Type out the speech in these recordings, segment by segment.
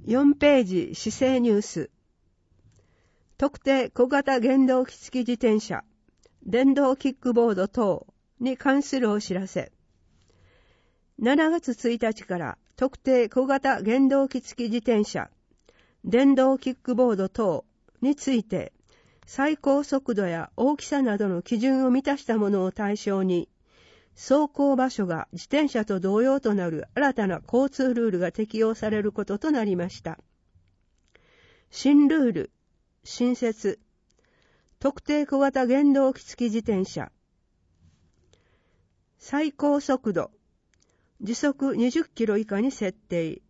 4ページ市政ニュース。特定小型原動機付き自転車、電動キックボード等に関するお知らせ。7月1日から特定小型原動機付き自転車、電動キックボード等について、最高速度や大きさなどの基準を満たしたものを対象に、走行場所が自転車と同様となる新たな交通ルールが適用されることとなりました。新ルール、新設、特定小型原動機付き自転車、最高速度、時速20キロ以下に設定、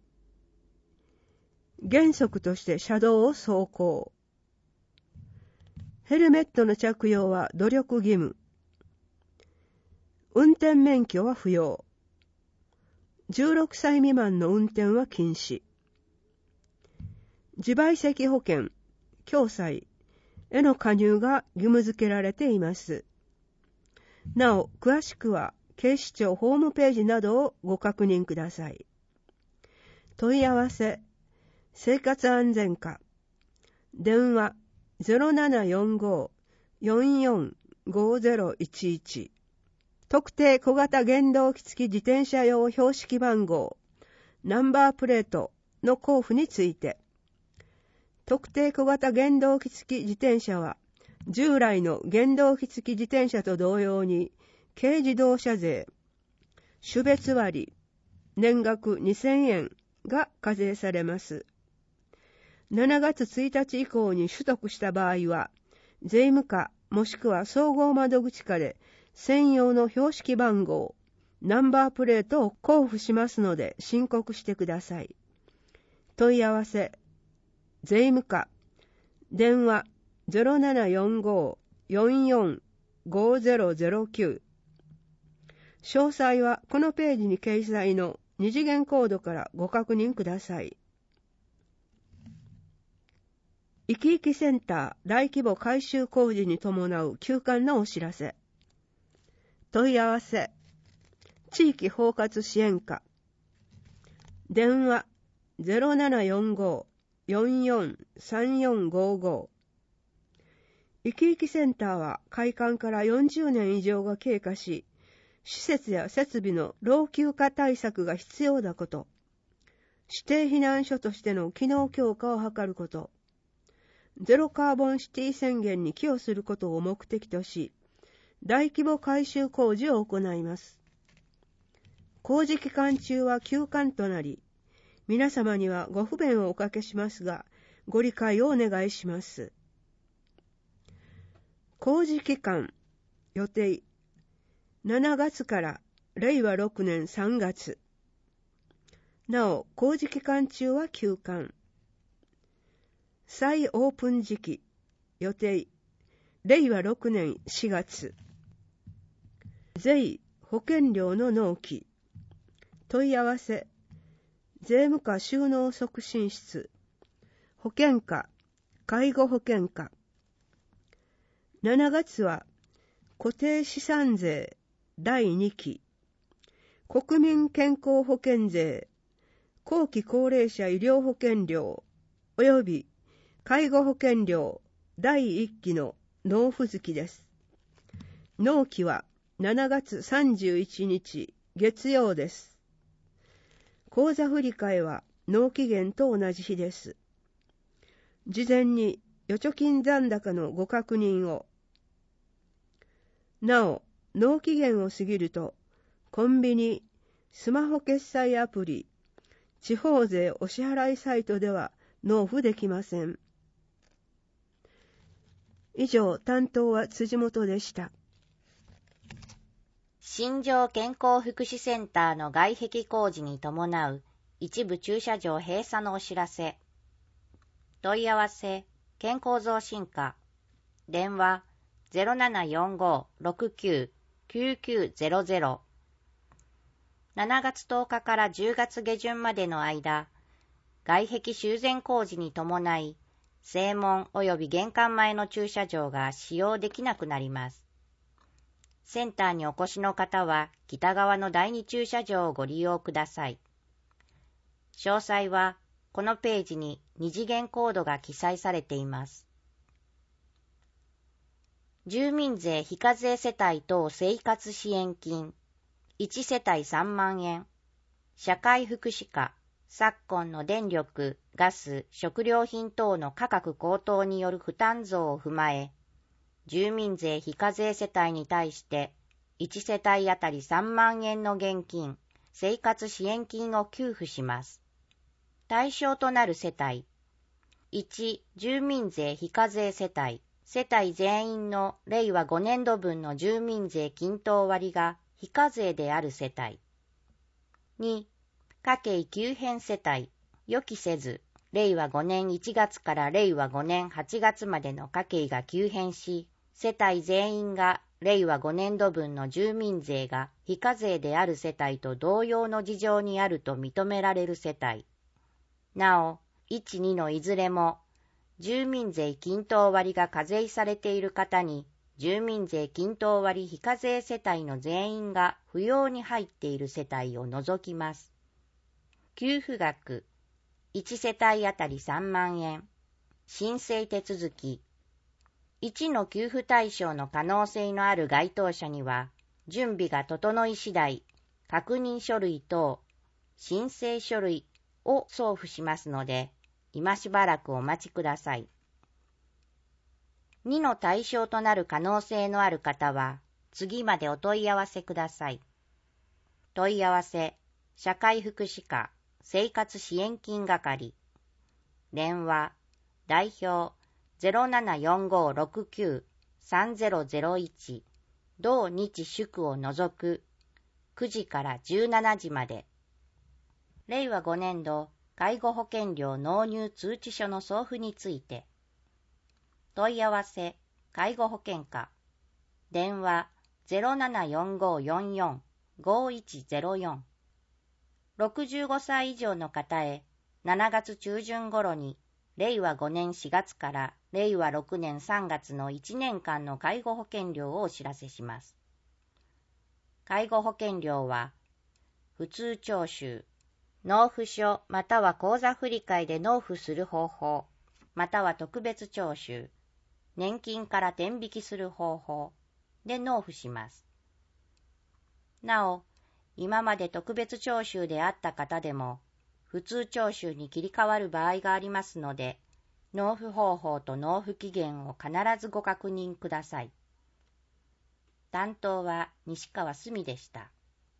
原則として車道を走行、ヘルメットの着用は努力義務、運転免許は不要、16歳未満の運転は禁止、自賠責保険、共済への加入が義務付けられています。なお、詳しくは警視庁ホームページなどをご確認ください。問い合わせ、生活安全課、電話 0745-445011、特定小型原動機付き自転車用標識番号、ナンバープレートの交付について、特定小型原動機付き自転車は、従来の原動機付き自転車と同様に、軽自動車税、種別割、年額2000円が課税されます。7月1日以降に取得した場合は、税務課もしくは総合窓口課で専用の標識番号、ナンバープレートを交付しますので申告してください。問い合わせ、税務課、電話 0745-445009。詳細はこのページに掲載の二次元コードからご確認ください。いきいきセンター大規模改修工事に伴う休館のお知らせ。問い合わせ、地域包括支援課、電話 0745-443455。いきいきセンターは開館から40年以上が経過し、施設や設備の老朽化対策が必要なこと、指定避難所としての機能強化を図ること、ゼロカーボンシティ宣言に寄与することを目的とし、大規模改修工事を行います。工事期間中は休館となり、皆様にはご不便をおかけしますが、ご理解をお願いします。工事期間、予定、7月から令和6年3月。なお、工事期間中は休館。再オープン時期、予定、令和6年4月。税、保険料の納期。問い合わせ、税務課収納促進室、保険課、介護保険課。7月は、固定資産税第2期、国民健康保険税、後期高齢者医療保険料、および介護保険料第1期の納付月です。納期は7月31日月曜です。口座振替は納期限と同じ日です。事前に預貯金残高のご確認を。なお、納期限を過ぎると、コンビニ、スマホ決済アプリ、地方税お支払いサイトでは納付できません。以上、担当は辻元でした。 新庄健康福祉センターの外壁工事に伴う一部駐車場閉鎖のお知らせ。問い合わせ、健康増進課、電話 0745-699900。7月10日から10月下旬までの間、外壁修繕工事に伴い、正門及び玄関前の駐車場が使用できなくなります。センターにお越しの方は、北側の第2駐車場をご利用ください。詳細は、 このページに二次元コードが記載されています。住民税非課税世帯等生活支援金1世帯3万円、社会福祉課、昨今の電力、ガス、食料品等の価格高騰による負担増を踏まえ、住民税非課税世帯に対して1世帯あたり3万円の現金、生活支援金を給付します。対象となる世帯。1、住民税非課税世帯。世帯全員の令和5年度分の住民税均等割が非課税である世帯。2、家計急変世帯。予期せず、令和5年1月から令和5年8月までの家計が急変し、世帯全員が令和5年度分の住民税が非課税である世帯と同様の事情にあると認められる世帯。なお、1、2のいずれも、住民税均等割が課税されている方に、住民税均等割非課税世帯の全員が扶養に入っている世帯を除きます。給付額、1世帯あたり3万円。申請手続き、1の給付対象の可能性のある該当者には、準備が整い次第、確認書類等、申請書類を送付しますので、今しばらくお待ちください。2の対象となる可能性のある方は、次までお問い合わせください。問い合わせ、社会福祉課、生活支援金係。電話、代表、0745693001、同日祝を除く、9時から17時まで。令和5年度、介護保険料納入通知書の送付について。問い合わせ、介護保険課。電話、0745445104。65歳以上の方へ、7月中旬頃に、令和5年4月から令和6年3月の1年間の介護保険料をお知らせします。介護保険料は、普通徴収、納付書または口座振替で納付する方法、または特別徴収、年金から転引きする方法で納付します。なお、今まで特別徴収であった方でも、普通徴収に切り替わる場合がありますので、納付方法と納付期限を必ずご確認ください。担当は西川すみでした。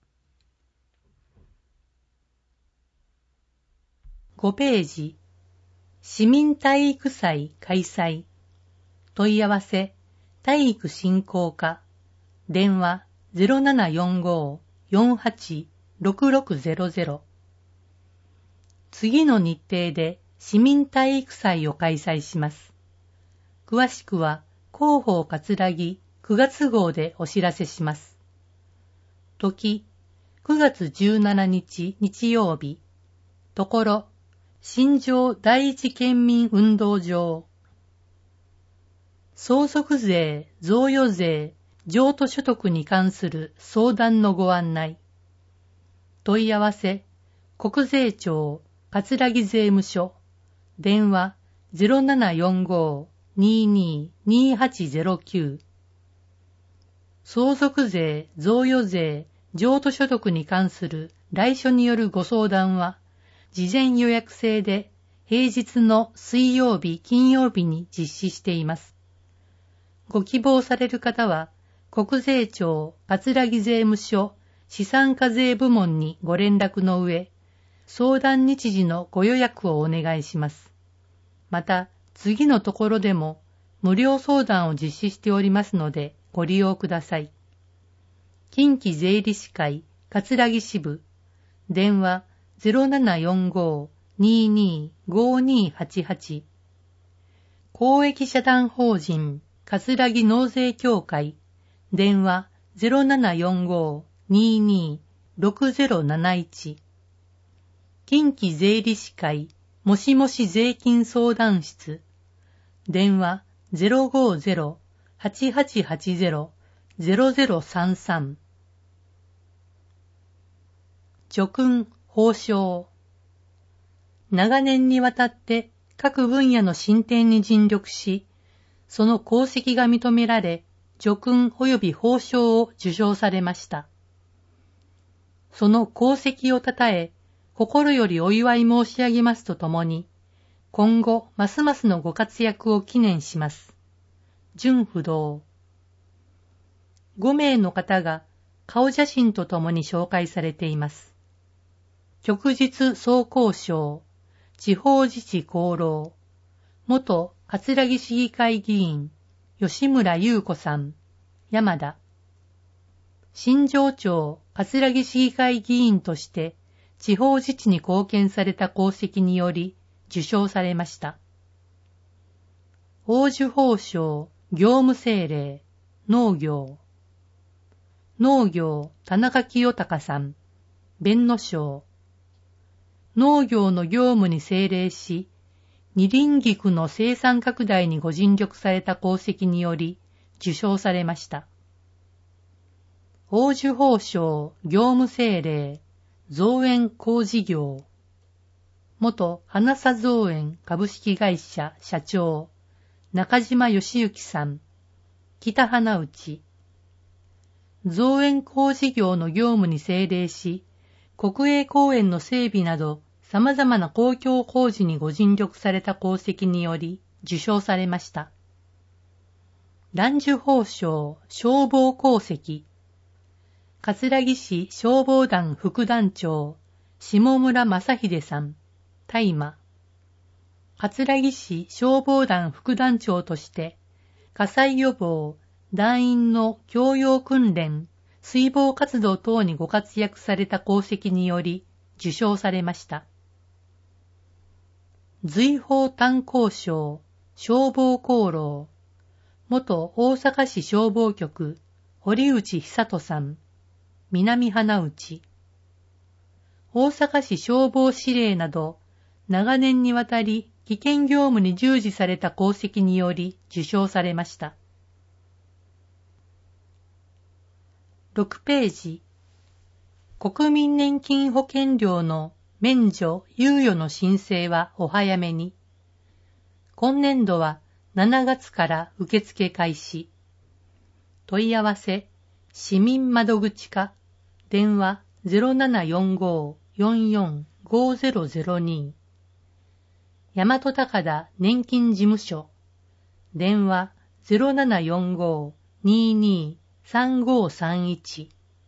5ページ、市民体育祭開催。問い合わせ、体育振興課。電話、0745-486600。次の日程で市民体育祭を開催します。詳しくは、広報葛城9月号でお知らせします。時、9月17日日曜日。ところ、新庄第一県民運動場。相続税、贈与税、譲渡所得に関する相談のご案内。問い合わせ、国税庁、葛城税務署。電話、0745-222809。相続税、贈与税、譲渡所得に関する来所によるご相談は、事前予約制で平日の水曜日、金曜日に実施しています。ご希望される方は、国税庁葛城税務署資産課税部門にご連絡の上、相談日時のご予約をお願いします。また、次のところでも無料相談を実施しておりますのでご利用ください。近畿税理士会葛城支部、電話0745-225288。公益社団法人葛城納税協会、電話0745-226071。近畿税理士会もしもし税金相談室、電話050-8880-0033。叙勲報奨。 長年にわたって各分野の進展に尽力し、その功績が認められ、叙勲及び褒章を受章されました。その功績をたたえ、心よりお祝い申し上げますとともに、今後ますますのご活躍を記念します。純不動。5名の方が顔写真とともに紹介されています。旭日総工省、地方自治功労、元葛城市議会議員、吉村優子さん、山田。新庄町葛城市議会議員として地方自治に貢献された功績により受章されました。黄綬褒章、業務政令、農業。農業、田中清隆さん、弁野省。農業の業務に政令し、二輪菊の生産拡大にご尽力された功績により受章されました。黄綬褒章、業務政令、造園工事業。元花佐造園株式会社社長、中島義之さん、北花内。造園工事業の業務に政令し、国営公園の整備など様々な公共工事にご尽力された功績により受章されました。蘭寿褒章、消防功績。葛城市消防団副団長、下村正秀さん、大麻。葛城市消防団副団長として、火災予防、団員の教養訓練、水防活動等にご活躍された功績により受章されました。瑞宝炭鉱省、消防功労、元大阪市消防局、堀内久人さん、南花内。大阪市消防司令など、長年にわたり危険業務に従事された功績により受章されました。6ページ。国民年金保険料の免除・猶予の申請はお早めに。今年度は7月から受付開始。問い合わせ、市民窓口課、電話 0745-445002。大和高田年金事務所、電話 0745-223531。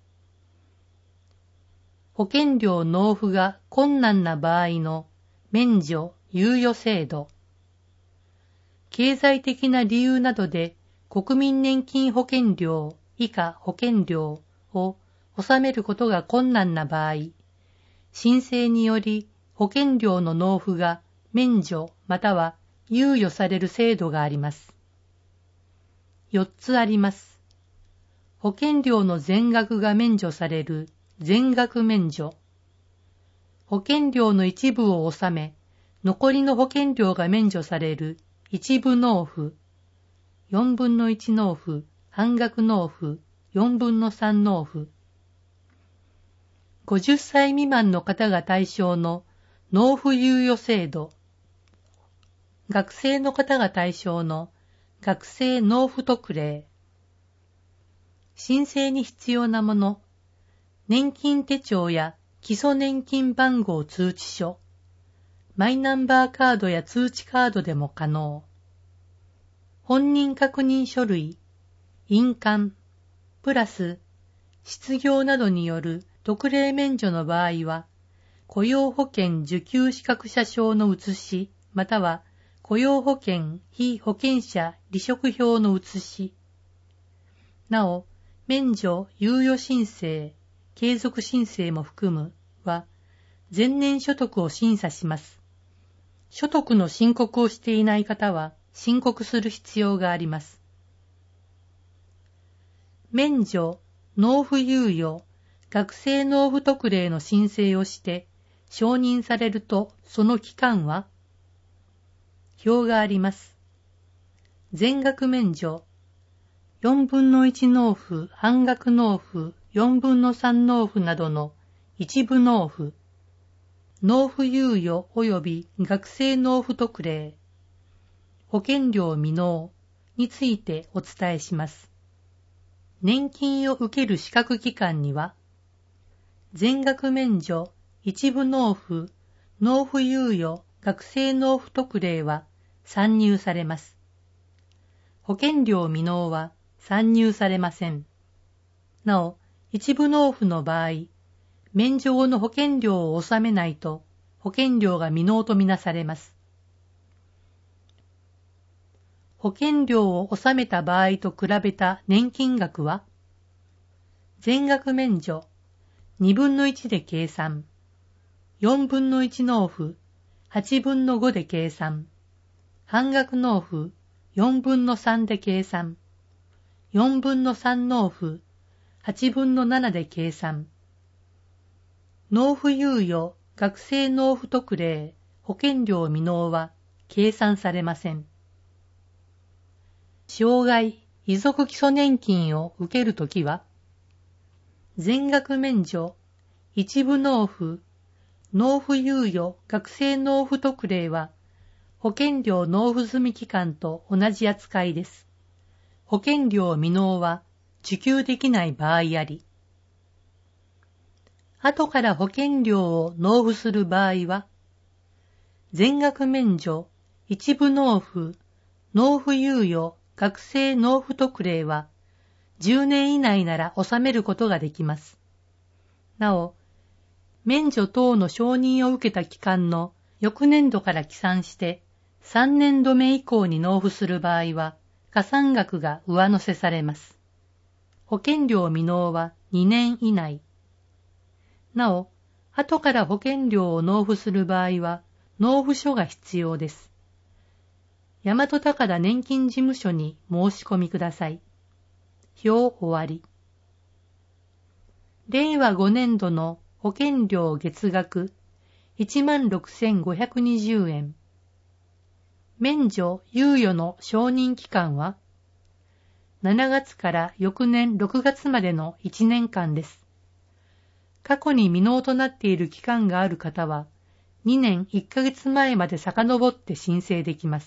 保険料納付が困難な場合の免除・猶予制度。経済的な理由などで国民年金保険料以下保険料を納めることが困難な場合、申請により保険料の納付が免除または猶予される制度があります。4つあります。保険料の全額が免除される全額免除。保険料の一部を納め、残りの保険料が免除される一部納付。4分の1納付、半額納付、4分の3納付。50歳未満の方が対象の納付猶予制度。学生の方が対象の学生納付特例。申請に必要なもの。年金手帳や基礎年金番号通知書。マイナンバーカードや通知カードでも可能。本人確認書類、印鑑、プラス、失業などによる特例免除の場合は、雇用保険受給資格者証の写し、または雇用保険被保険者離職票の写し。なお、免除猶予申請、継続申請も含むは、前年所得を審査します。所得の申告をしていない方は、申告する必要があります。免除、納付猶予、学生納付特例の申請をして承認されるとその期間は表があります。全額免除、4分の1納付、半額納付、4分の3納付などの一部納付、 納付猶予及び学生納付特例、保険料未納についてお伝えします。年金を受ける資格期間には、全額免除、一部納付、納付猶予、学生納付特例は算入されます。保険料未納は算入されません。なお、一部納付の場合、免除後の保険料を納めないと保険料が未納とみなされます。保険料を納めた場合と比べた年金額は、全額免除、2分の1で計算、4分の1納付、8分の5で計算、半額納付、4分の3で計算、4分の3納付、8分の7で計算、納付猶予、学生納付特例、保険料未納は計算されません。障害、遺族基礎年金を受けるときは、全額免除、一部納付、納付猶予、学生納付特例は、保険料納付済期間と同じ扱いです。保険料未納は受給できない場合あり、後から保険料を納付する場合は、全額免除、一部納付、納付猶予、学生納付特例は、10年以内なら納めることができます。なお、免除等の承認を受けた期間の翌年度から起算して、3年度目以降に納付する場合は、加算額が上乗せされます。保険料未納は2年以内。なお、後から保険料を納付する場合は、納付書が必要です。大和高田年金事務所に申し込みください。表終わり。令和5年度の保険料月額 16,520 円。免除猶予の承認期間は、7月から翌年6月までの1年間です。過去に未納となっている期間がある方は、2年1ヶ月前まで遡って申請できます。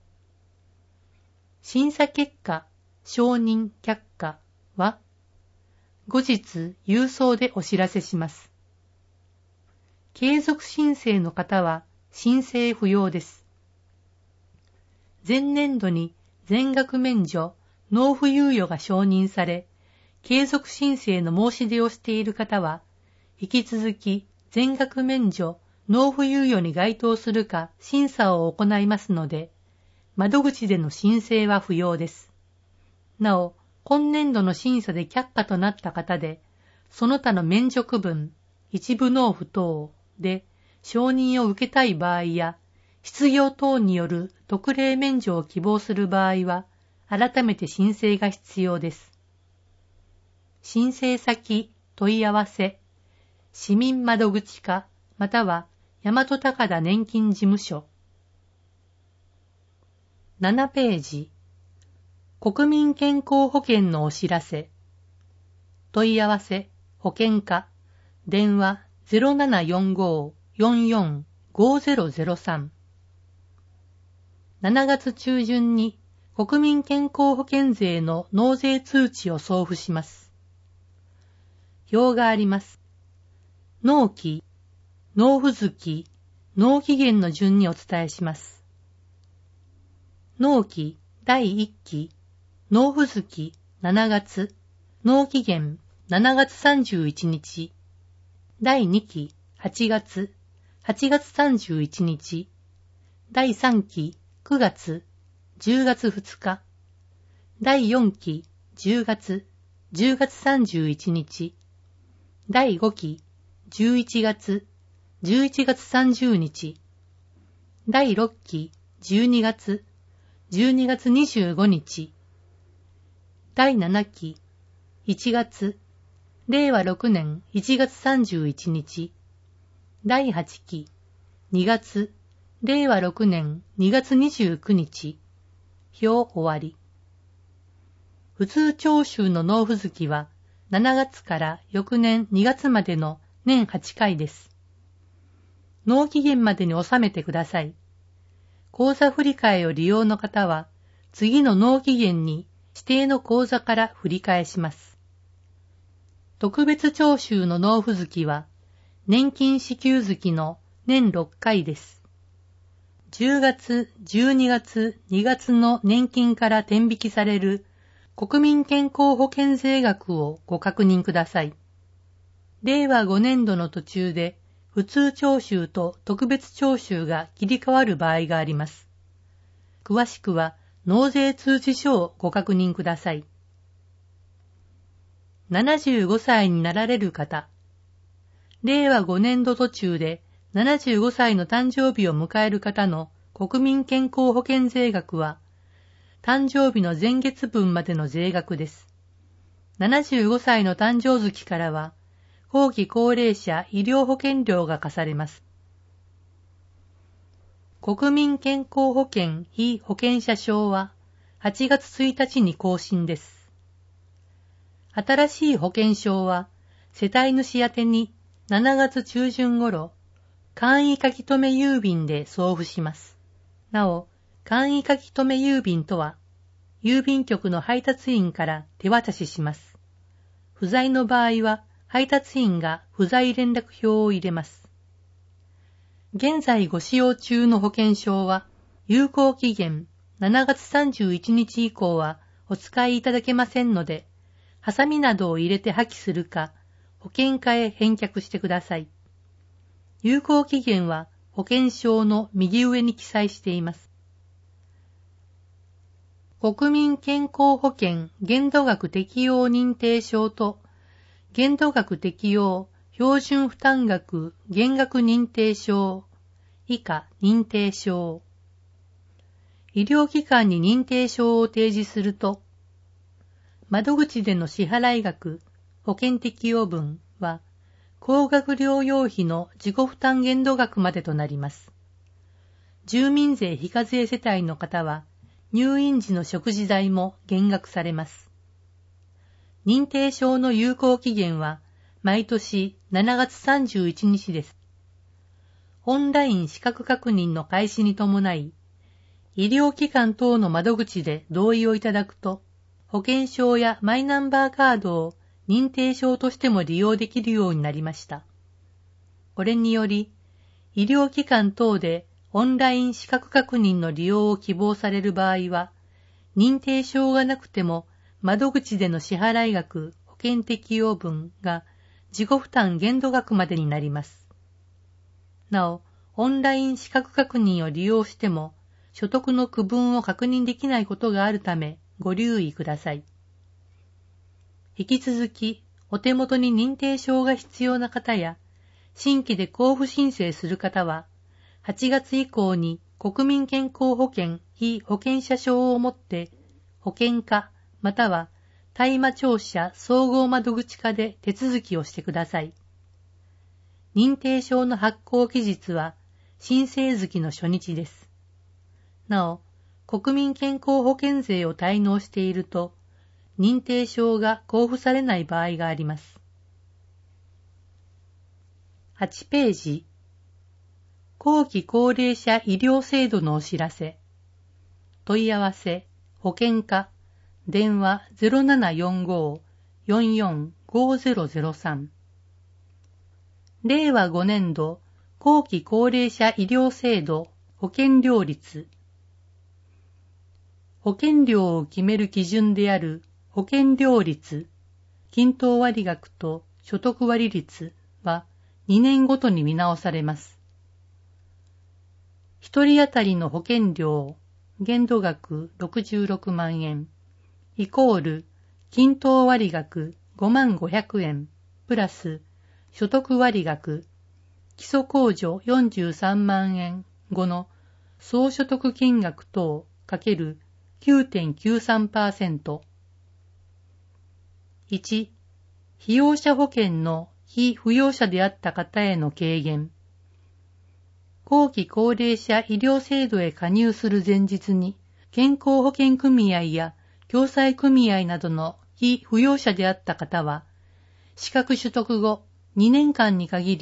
審査結果、承認却下は、後日郵送でお知らせします。継続申請の方は申請不要です。前年度に全額免除、納付猶予が承認され、継続申請の申し出をしている方は、引き続き全額免除、納付猶予に該当するか審査を行いますので、窓口での申請は不要です。なお、今年度の審査で却下となった方で、その他の免除区分、一部納付等で承認を受けたい場合や、失業等による特例免除を希望する場合は、改めて申請が必要です。申請先、問い合わせ、市民窓口課、または大和高田年金事務所。7ページ。国民健康保険のお知らせ。問い合わせ、保険課、電話 0745-44-5003。7月中旬に国民健康保険税の納税通知を送付します。表があります。納期、納付月、納期限の順にお伝えします。納期第1期、納付月7月、納期限7月31日、第2期8月、8月31日、第3期9月、10月2日、第4期10月、10月31日、第5期11月、11月30日、第6期12月、12月25日、第7期1月、令和6年1月31日、第8期2月、令和6年2月29日、表終わり。普通徴収の納付月は7月から翌年2月までの年8回です。 納期限までに納めてください。口座振替を利用の方は、次の納期限に指定の口座から振り替えします。特別徴収の納付月は、年金支給月の年6回です。10月、12月、2月の年金から転引きされる国民健康保険税額をご確認ください。令和5年度の途中で普通徴収と特別徴収が切り替わる場合があります。詳しくは納税通知書をご確認ください。75歳になられる方。令和5年度途中で75歳の誕生日を迎える方の国民健康保険税額は、誕生日の前月分までの税額です。75歳の誕生月からは、後期高齢者医療保険料が課されます。国民健康保険被保険者証は、8月1日に更新です。新しい保険証は、世帯主宛てに7月中旬頃、簡易書留郵便で送付します。なお、簡易書留郵便とは、郵便局の配達員から手渡しします。不在の場合は、配達員が不在連絡票を入れます。現在ご使用中の保険証は、有効期限7月31日以降はお使いいただけませんので、ハサミなどを入れて破棄するか、保険課へ返却してください。有効期限は保険証の右上に記載しています。国民健康保険限度額適用認定証と限度額適用標準負担額減額認定証以下認定証。医療機関に認定証を提示すると、窓口での支払い額保険適用分は高額療養費の自己負担限度額までとなります。住民税非課税世帯の方は、入院時の食事代も減額されます。認定証の有効期限は、毎年7月31日です。オンライン資格確認の開始に伴い、医療機関等の窓口で同意をいただくと、保険証やマイナンバーカードを認定証としても利用できるようになりました。これにより、医療機関等でオンライン資格確認の利用を希望される場合は、認定証がなくても窓口での支払い額保険適用分が自己負担限度額までになります。なお、オンライン資格確認を利用しても所得の区分を確認できないことがあるためご留意ください。引き続き、お手元に認定証が必要な方や、新規で交付申請する方は、8月以降に国民健康保険被保険者証を持って、保険課または大麻庁舎総合窓口課で手続きをしてください。認定証の発行期日は、申請月の初日です。なお、国民健康保険税を滞納していると、認定証が交付されない場合があります。8ページ。後期高齢者医療制度のお知らせ。問い合わせ、保険課、電話 0745-445003。令和5年度後期高齢者医療制度保険料率。保険料を決める基準である保険料率、均等割額と所得割率は2年ごとに見直されます。一人当たりの保険料、限度額66万円、イコール均等割額5500円、プラス所得割額、基礎控除43万円後の総所得金額等かける 9.93%。1、被用者保険の被扶養者であった方への軽減。後期高齢者医療制度へ加入する前日に、健康保険組合や共済組合などの被扶養者であった方は、資格取得後2年間に限り、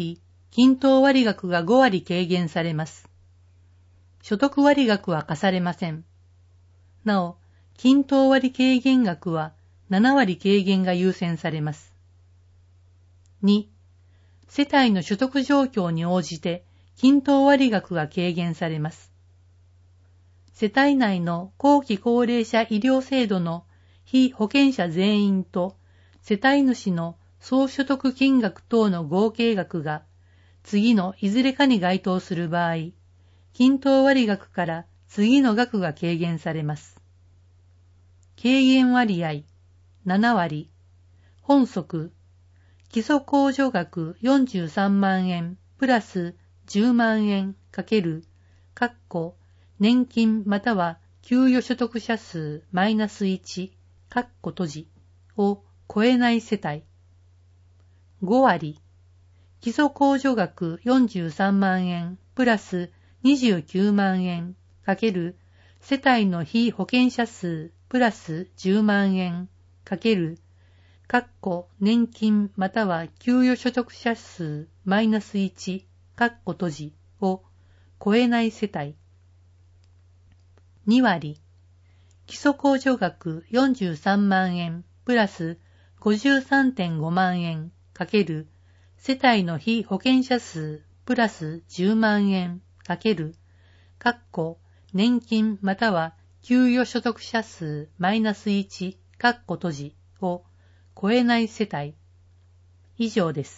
均等割額が5割軽減されます。所得割額は課されません。なお、均等割軽減額は7割軽減が優先されます。2、世帯の所得状況に応じて均等割額が軽減されます。世帯内の後期高齢者医療制度の被保険者全員と世帯主の総所得金額等の合計額が次のいずれかに該当する場合、均等割額から次の額が軽減されます。軽減割合7割、本則、基礎控除額43万円プラス10万円×年金または給与所得者数マイナス1閉じを超えない世帯。5割、基礎控除額43万円プラス29万円×世帯の被保険者数プラス10万円×年金または給与所得者数マイナス1閉じを超えない世帯。2割、基礎控除額43万円プラス 53.5 万円×世帯の被保険者数プラス10万円×年金または給与所得者数マイナス1閉じを超えない世帯。以上です。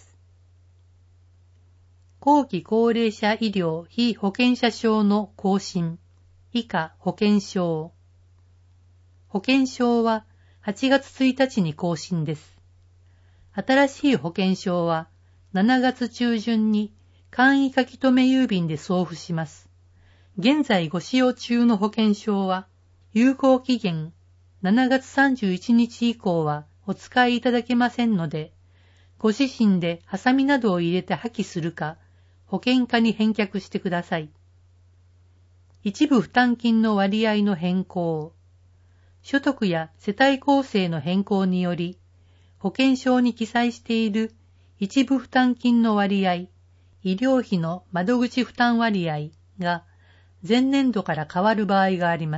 後期高齢者医療被保険者証の更新。以下保険証。保険証は8月1日に更新です。新しい保険証は7月中旬に簡易書留郵便で送付します。現在ご使用中の保険証は有効期限7月31日以降はお使いいただけませんので、ご自身でハサミなどを入れて破棄するか、保険課に返却してください。一部負担金の割合の変更、所得や世帯構成の変更により、保険証に記載している一部負担金の割合、医療費の窓口負担割合が前年度から変わる場合があります。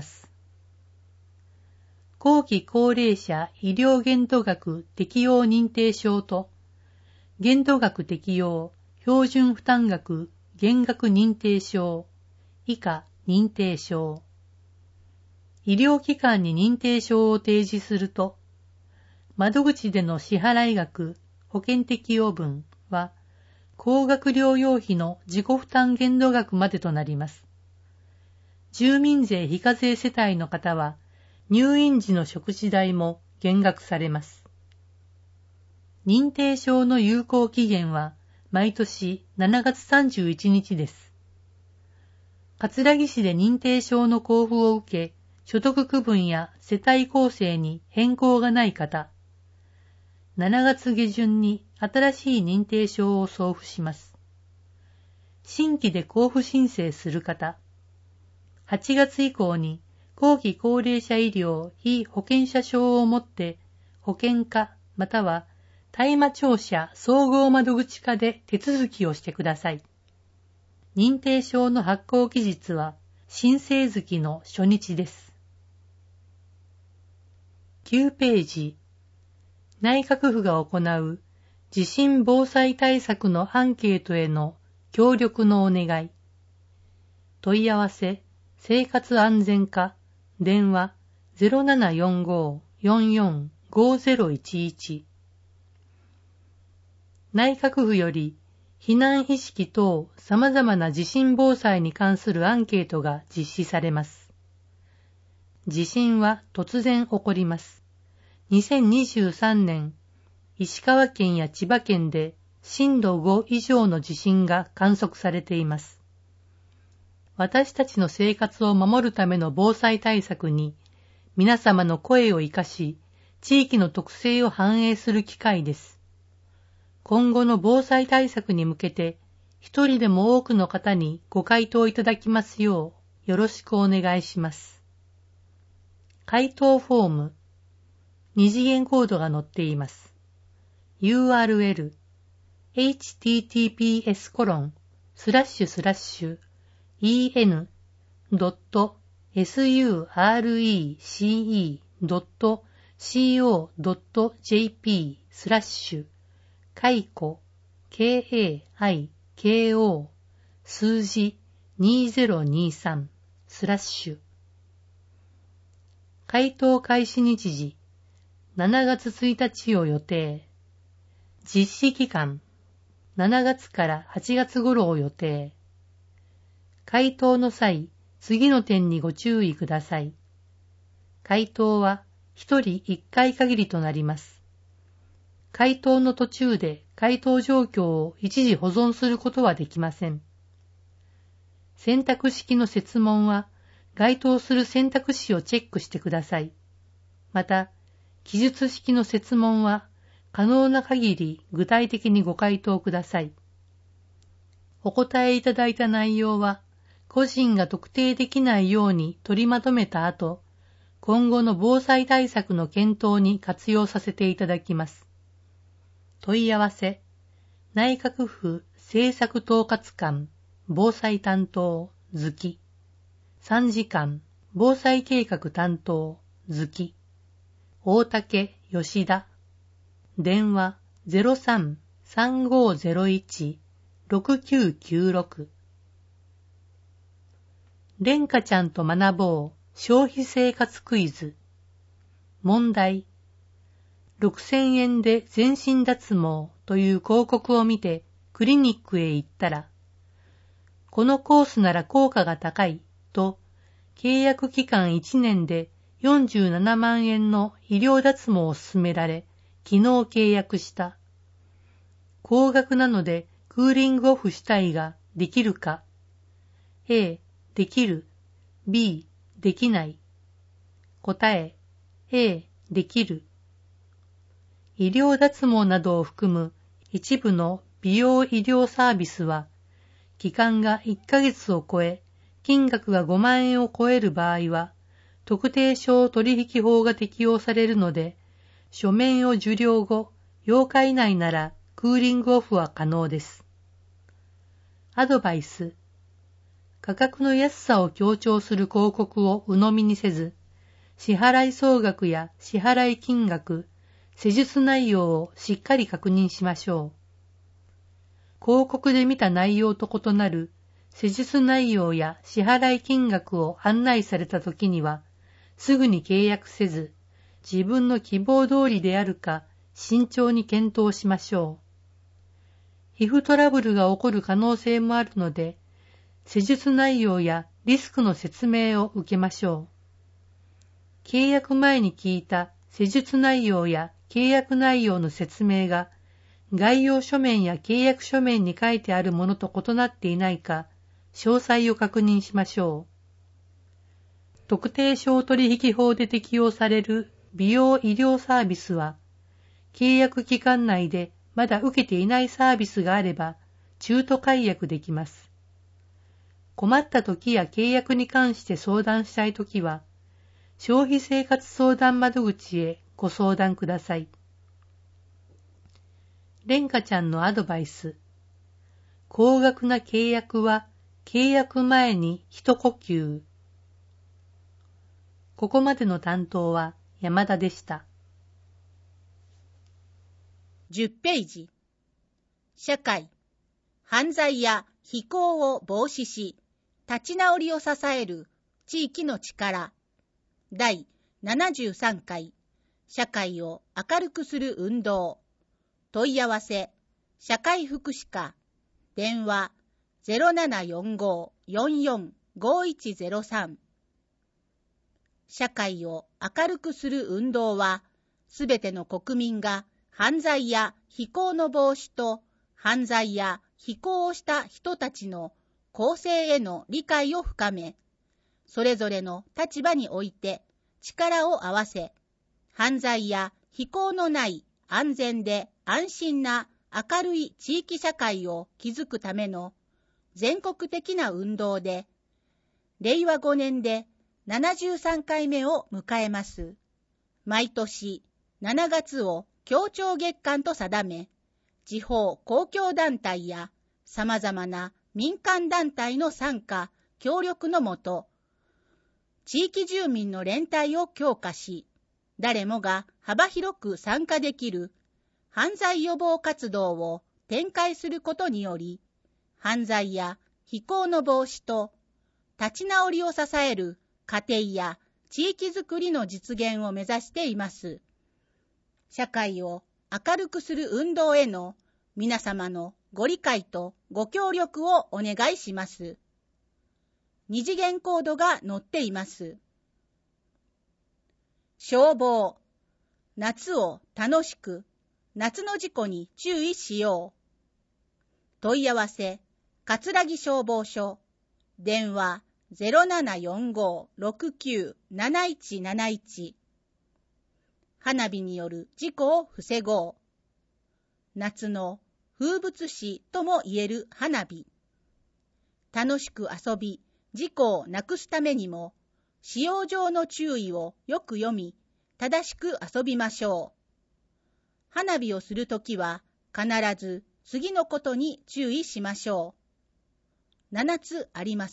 後期高齢者医療限度額適用認定証と、限度額適用標準負担額減額認定証、以下認定証。医療機関に認定証を提示すると、窓口での支払額保険適用分は、高額療養費の自己負担限度額までとなります。住民税非課税世帯の方は、入院時の食事代も減額されます。認定証の有効期限は、毎年7月31日です。葛城市で認定証の交付を受け、所得区分や世帯構成に変更がない方、7月下旬に新しい認定証を送付します。新規で交付申請する方、8月以降に後期高齢者医療被保険者証を持って保険課または大麻庁舎総合窓口課で手続きをしてください。認定証の発行期日は申請月の初日です。9ページ、内閣府が行う地震防災対策のアンケートへの協力のお願い。問い合わせ、生活安全課、電話 0745-445011。内閣府より避難意識等様々な地震防災に関するアンケートが実施されます。地震は突然起こります。2023年、石川県や千葉県で震度5以上の地震が観測されています。私たちの生活を守るための防災対策に、皆様の声を生かし、地域の特性を反映する機会です。今後の防災対策に向けて、一人でも多くの方にご回答いただきますよう、よろしくお願いします。回答フォーム、二次元コードが載っています。URL https://en.sure.co.jp/kaiko数字2023回答開始日時7月1日を予定。実施期間7月から8月頃を予定。回答の際、次の点にご注意ください。回答は1人1回限りとなります。回答の途中で回答状況を一時保存することはできません。選択式の設問は、該当する選択肢をチェックしてください。また、記述式の設問は、可能な限り具体的にご回答ください。お答えいただいた内容は、個人が特定できないように取りまとめた後、今後の防災対策の検討に活用させていただきます。問い合わせ、内閣府政策統括官、防災担当、月。3時間、防災計画担当、月。大竹、吉田。電話03-3501-6996。蓮華ちゃんと学ぼう消費生活クイズ。問題。6000円で全身脱毛という広告を見てクリニックへ行ったら、このコースなら効果が高いと契約期間1年で47万円の医療脱毛を勧められ、昨日契約した。高額なのでクーリングオフしたいができるか。A、できる。B、できない。答え、A、できる。医療脱毛などを含む一部の美容医療サービスは、期間が1ヶ月を超え、金額が5万円を超える場合は、特定商取引法が適用されるので、書面を受領後、8日以内ならクーリングオフは可能です。アドバイス。価格の安さを強調する広告を鵜呑みにせず、支払い総額や支払い金額、施術内容をしっかり確認しましょう。広告で見た内容と異なる施術内容や支払い金額を案内されたときには、すぐに契約せず、自分の希望通りであるか慎重に検討しましょう。皮膚トラブルが起こる可能性もあるので、施術内容やリスクの説明を受けましょう。契約前に聞いた施術内容や契約内容の説明が概要書面や契約書面に書いてあるものと異なっていないか、詳細を確認しましょう。特定商取引法で適用される美容医療サービスは、契約期間内でまだ受けていないサービスがあれば、中途解約できます。困った時や契約に関して相談したいときは、消費生活相談窓口へご相談ください。蓮華ちゃんのアドバイス。高額な契約は契約前に一呼吸。ここまでの担当は山田でした。 10ページ。社会、犯罪や非行を防止し、立ち直りを支える地域の力。第73回、社会を明るくする運動。問い合わせ、社会福祉課。電話、0745-445103。社会を明るくする運動は、すべての国民が犯罪や非行の防止と、犯罪や非行をした人たちの公正への理解を深め、それぞれの立場において力を合わせ、犯罪や非行のない安全で安心な明るい地域社会を築くための全国的な運動で、令和5年で73回目を迎えます。毎年7月を協調月間と定め、 地方公共団体や様々な民間団体の参加、協力のもと、地域住民の連帯を強化し、誰もが幅広く参加できる犯罪予防活動を展開することにより、犯罪や非行の防止と立ち直りを支える家庭や地域づくりの実現を目指しています。社会を明るくする運動への皆様のご理解とご協力をお願いします。二次元コードが載っています。消防、夏を楽しく、夏の事故に注意しよう。問い合わせ、葛城消防署、電話 0745-697171。花火による事故を防ごう。夏の風物詩とも言える花火。楽しく遊び、事故をなくすためにも、使用上の注意をよく読み、正しく遊びましょう。花火をするときは、必ず次のことに注意しましょう。7つあります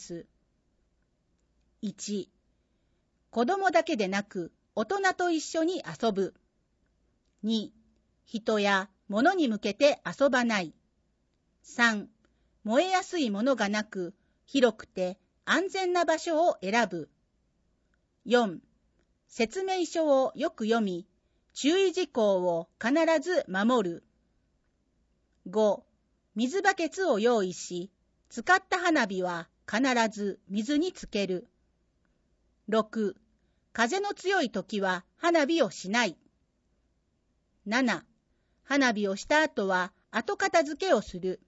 。1、子供だけでなく、大人と一緒に遊ぶ。2、人や物に向けて遊ばない。3、燃えやすいものがなく、広くて安全な場所を選ぶ。4、説明書をよく読み、注意事項を必ず守る。5、水バケツを用意し、使った花火は必ず水につける。6、風の強い時は花火をしない。7、花火をした後は後片付けをする。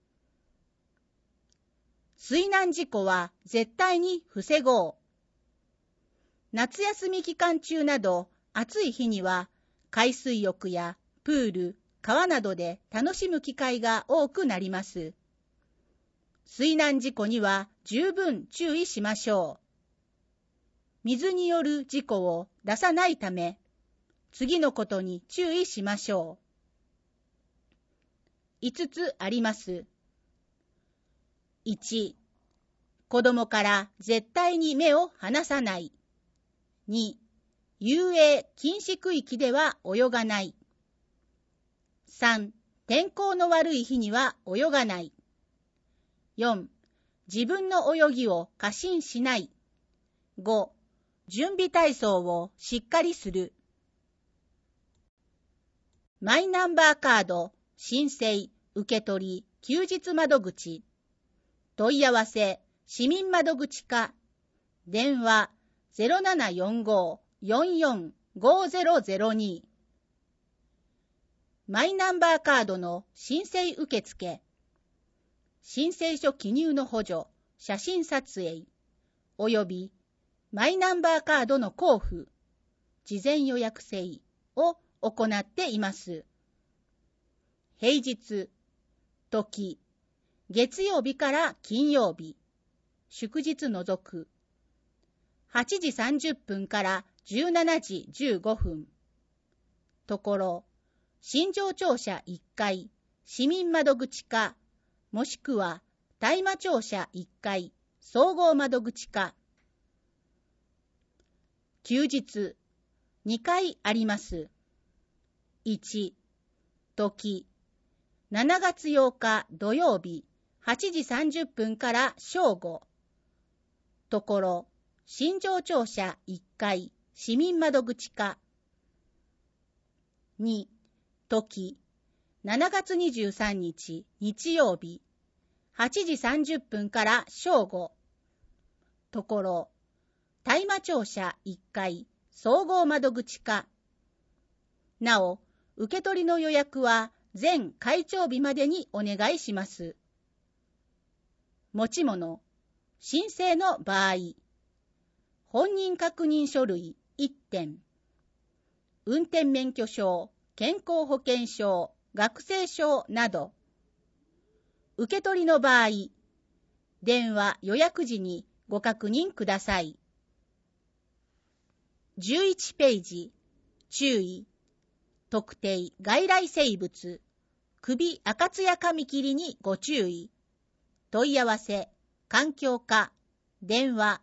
水難事故は絶対に防ごう。夏休み期間中など暑い日には海水浴やプール、川などで楽しむ機会が多くなります。水難事故には十分注意しましょう。水による事故を出さないため、次のことに注意しましょう。5つあります。1、子供から絶対に目を離さない。2、遊泳禁止区域では泳がない。3、天候の悪い日には泳がない。4、自分の泳ぎを過信しない。5、準備体操をしっかりする。マイナンバーカード申請受取休日窓口。問い合わせ市民窓口課。電話 0745-445002。マイナンバーカードの申請受付。申請書記入の補助、写真撮影、およびマイナンバーカードの交付、事前予約制を行っています。平日、時、月曜日から金曜日、祝日除く、8時30分から17時15分。ところ、新庄庁舎1階、市民窓口課、もしくは大麻庁舎1階、総合窓口課。休日、2回あります。1、時、7月8日土曜日、8時30分から正午。ところ、新庄庁舎1階、市民窓口課。2、時、7月23日日曜日、8時30分から正午。ところ、大麻庁舎1階、総合窓口課。なお、受け取りの予約は全開帳日までにお願いします。持ち物、申請の場合、本人確認書類1点、運転免許証、健康保険証、学生証など。受け取りの場合、電話予約時にご確認ください。11ページ、注意、特定外来生物、 首赤津や紙切りにご注意。問い合わせ、環境課、電話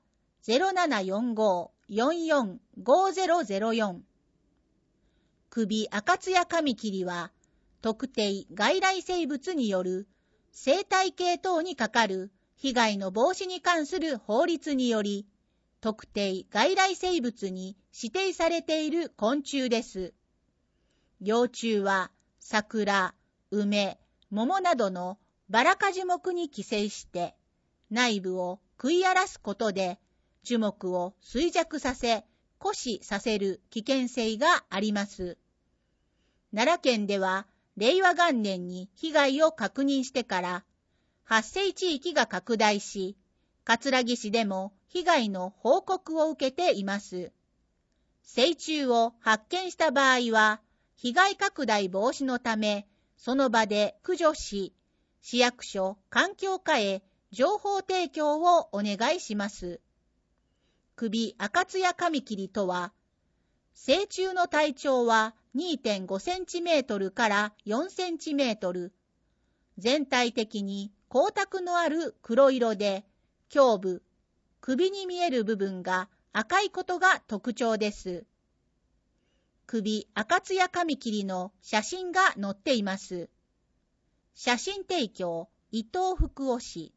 0745-445004。首赤津や紙切りは、特定外来生物による生態系等にかかる被害の防止に関する法律により、特定外来生物に指定されている昆虫です。幼虫は桜、梅、桃などのバラ科樹木に寄生して、内部を食い荒らすことで、樹木を衰弱させ、枯死させる危険性があります。奈良県では、令和元年に被害を確認してから、発生地域が拡大し、葛城市でも被害の報告を受けています。成虫を発見した場合は、被害拡大防止のため、その場で駆除し、市役所環境課へ情報提供をお願いします。首赤津や紙切りとは、成虫の体長は 2.5 センチメートルから4センチメートル、全体的に光沢のある黒色で、胸部、首に見える部分が赤いことが特徴です。首赤津や紙切りの写真が載っています。写真提供、伊藤福夫氏。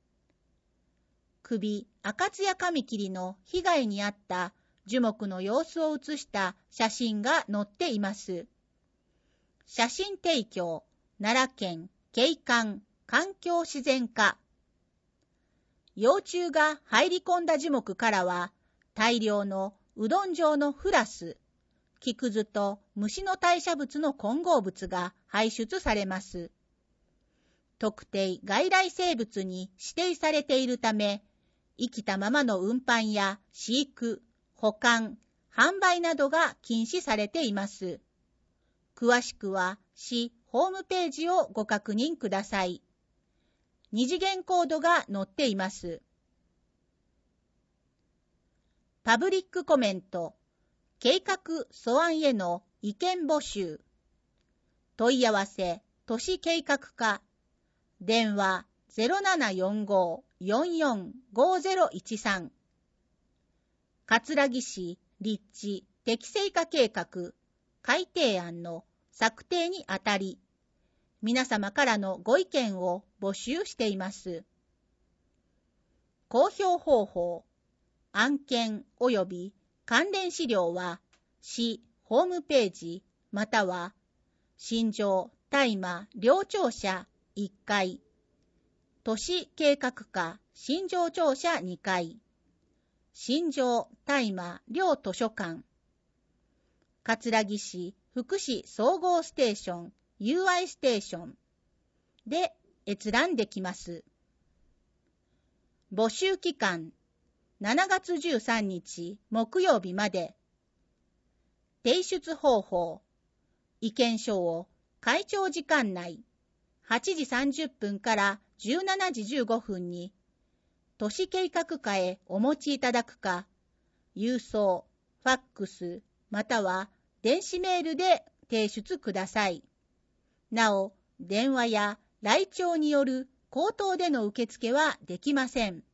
首赤津や紙切りの被害に遭った樹木の様子を写した写真が載っています。写真提供、奈良県景観環境自然課。幼虫が入り込んだ樹木からは、大量のうどん状のフラス、木くずと虫の代謝物の混合物が排出されます。特定外来生物に指定されているため、生きたままの運搬や飼育、保管、販売などが禁止されています。詳しくは市ホームページをご確認ください。二次元コードが載っています。パブリックコメント、計画素案への意見募集。問い合わせ、都市計画課。電話 0745-445013。葛城市立地適正化計画改定案の策定にあたり、皆様からのご意見を募集しています。公表方法、案件及び関連資料は、市ホームページまたは、新庄大麻両庁舎1階、都市計画課新庄庁舎2階、新庄大麻両図書館、葛城市福祉総合ステーション UI ステーションで閲覧できます。募集期間7月13日木曜日まで。提出方法、意見書を会長時間内8時30分から17時15分に都市計画課へお持ちいただくか、郵送、ファックスまたは電子メールで提出ください。なお、電話や来庁による口頭での受付はできません。